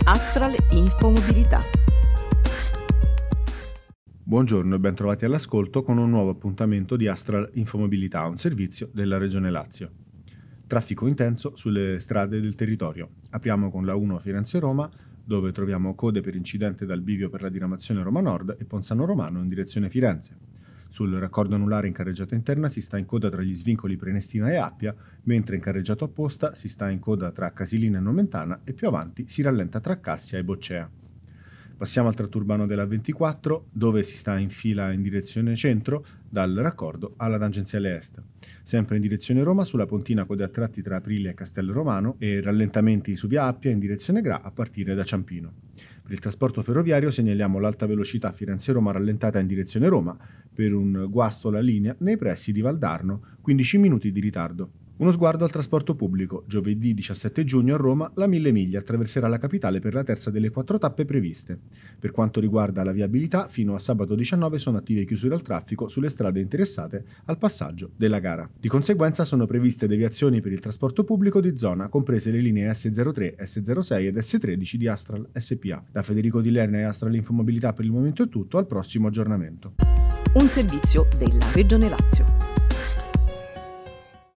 Astral Infomobilità. Buongiorno e ben trovati all'ascolto con un nuovo appuntamento di Astral Infomobilità, un servizio della Regione Lazio. Traffico intenso sulle strade del territorio. Apriamo con la 1 Firenze-Roma, dove troviamo code per incidente dal bivio per la diramazione Roma Nord e Ponzano Romano in direzione Firenze. Sul raccordo anulare in carreggiata interna si sta in coda tra gli svincoli Prenestina e Appia, mentre in carreggiato opposta si sta in coda tra Casilina e Nomentana e più avanti si rallenta tra Cassia e Boccea. Passiamo al tratto urbano della 24, dove si sta in fila in direzione centro dal raccordo alla tangenziale est. Sempre in direzione Roma, sulla pontina code a tratti tra Aprilia e Castel Romano e rallentamenti su via Appia in direzione Gra a partire da Ciampino. Per il trasporto ferroviario segnaliamo l'alta velocità Firenze-Roma rallentata in direzione Roma per un guasto alla linea nei pressi di Valdarno, 15 minuti di ritardo. Uno sguardo al trasporto pubblico. Giovedì 17 giugno a Roma la 1000 miglia attraverserà la capitale per la terza delle 4 tappe previste. Per quanto riguarda la viabilità, fino a sabato 19 sono attive chiusure al traffico sulle strade interessate al passaggio della gara. Di conseguenza sono previste deviazioni per il trasporto pubblico di zona, comprese le linee S03, S06 ed S13 di Astral SPA. Da Federico Di Lerna e Astral Infomobilità per il momento è tutto, al prossimo aggiornamento. Un servizio della Regione Lazio.